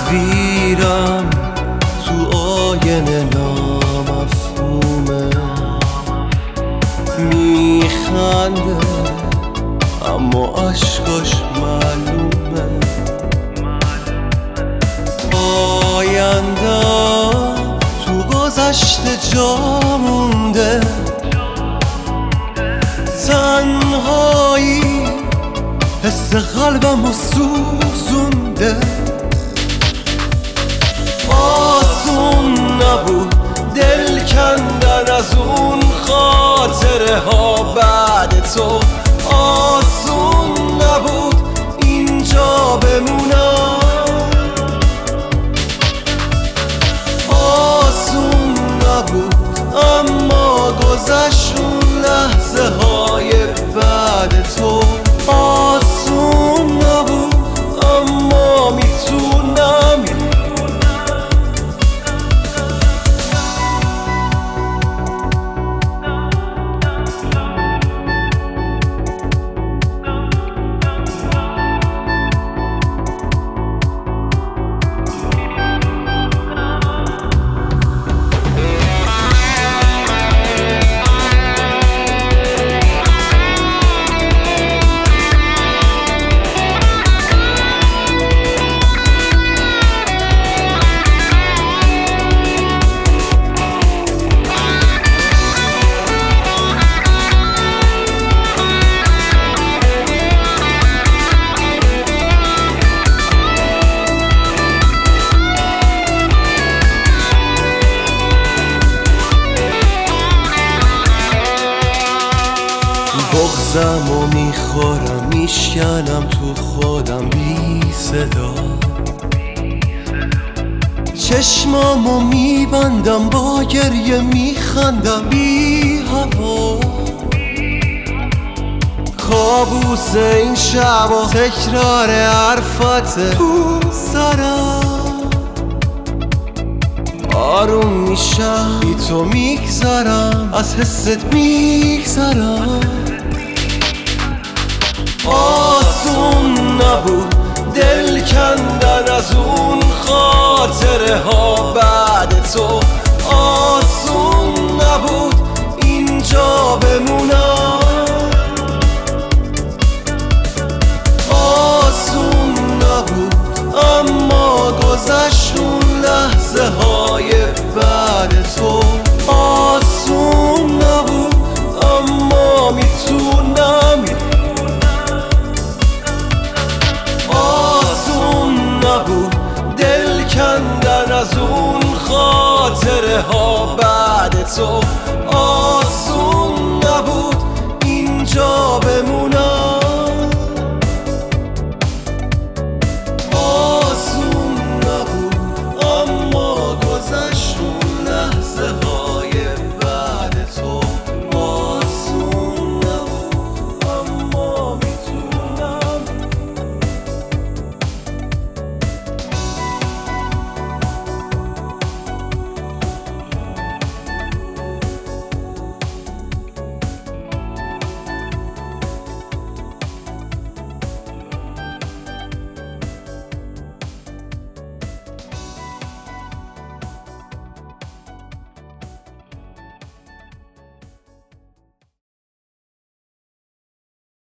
تصویرم تو آینه نامفهومه، میخنده اما عشقاش معلومه. آینده تو گذشته جا مونده، تنهایی حس قلبمو سوزونده. آسون نبود دل کندن از اون خاطره ها بعد تو، آسون نبود اینجا بمونم، آسون نبود اما گذشت اون لحظه های بعد تو. آسون نبود اما میتونم بغضم و میخورم، میشکنم تو خودم بی صدا، چشمامو میبندم با گریه میخندم بی هوا. کابوس این شب و تکرار حرفات تو سرم، آروم میشم بی تو میگذرم، از حست میگذرم. آسون نبود دل کندن از اون خاطره ها بعد تو، آسون نبود اینجا بمونم، آسون نبود اما گذشت اون لحظه های بعد تو. آسون نبود اما میتونم، آسون نبود دل کندن از اون خاطره ها بعد تو،